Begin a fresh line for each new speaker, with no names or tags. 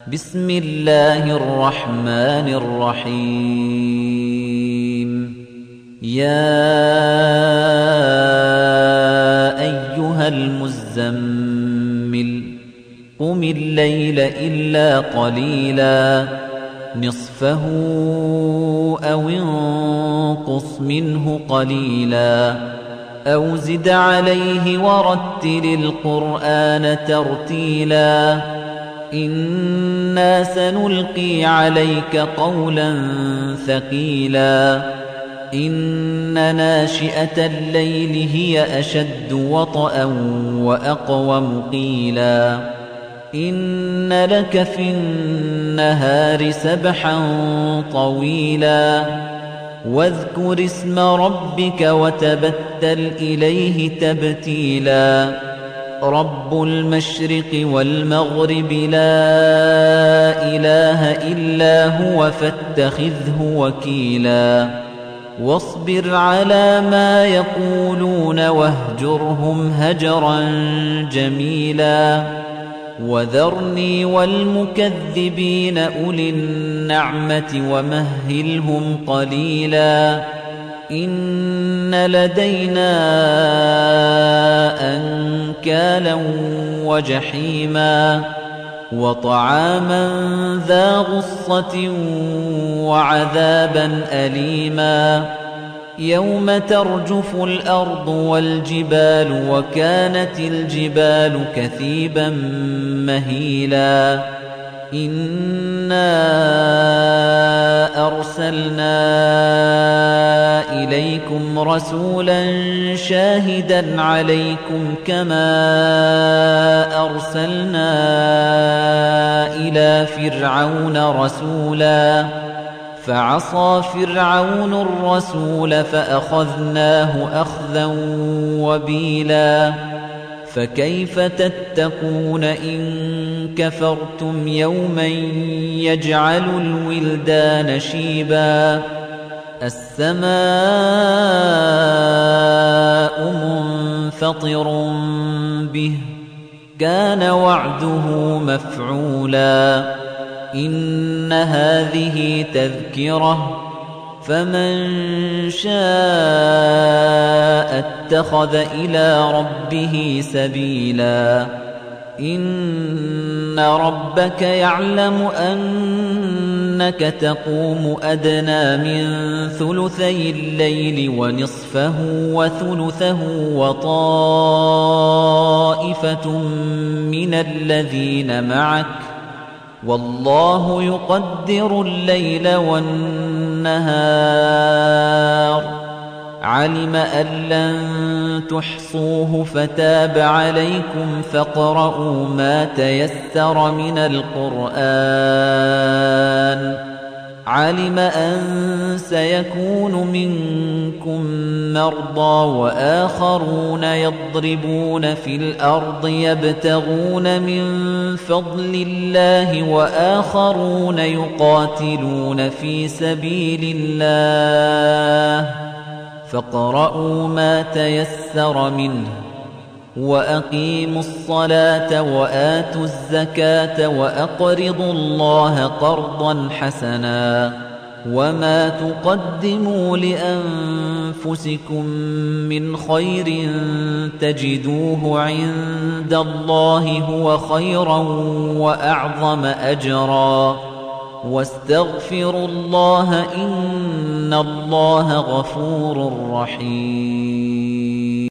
بسم الله الرحمن الرحيم يا أيها المزمل قم الليل إلا قليلا نصفه أو انقص منه قليلا أو زد عليه ورتل القرآن ترتيلا إنا سنلقي عليك قولا ثقيلا إن ناشئة الليل هي أشد وطئا وأقوم قيلا إن لك في النهار سبحا طويلا واذكر اسم ربك وتبتل إليه تبتيلا رب المشرق والمغرب لا إله إلا هو فاتخذه وكيلا واصبر على ما يقولون واهجرهم هجرا جميلا وذرني والمكذبين أولي النعمة ومهلهم قليلا إن لدينا أنكالا وجحيما وطعاما ذا غصة وعذابا أليما يوم ترجف الأرض والجبال وكانت الجبال كثيبا مهيلا إنا أرسلنا إليكم رسولا شاهدا عليكم كما أرسلنا إلى فرعون رسولا فعصى فرعون الرسول فأخذناه أخذا وبيلا فكيف تتقون إن كفرتم يوما يجعل الولدان شيبا السماء منفطر به كان وعده مفعولا إن هذه تذكرة فمن شاء اتخذ إلى ربه سبيلا إن ربك يعلم أنك تقوم أدنى من ثلثي الليل ونصفه وثلثه وطائفة من الذين معك والله يقدر الليل والنهار علم أن لن تحصوه فتاب عليكم فاقرؤوا ما تيسر من القرآن علم أن سيكون منكم مرضى وآخرون يضربون في الأرض يبتغون من فضل الله وآخرون يقاتلون في سبيل الله فاقرؤوا ما تيسر منه وأقيموا الصلاة وآتوا الزكاة وأقرضوا الله قرضا حسنا وما تقدموا لأنفسكم من خير تجدوه عند الله هو خيرا وأعظم أجرا واستغفروا الله إن الله غفور رحيم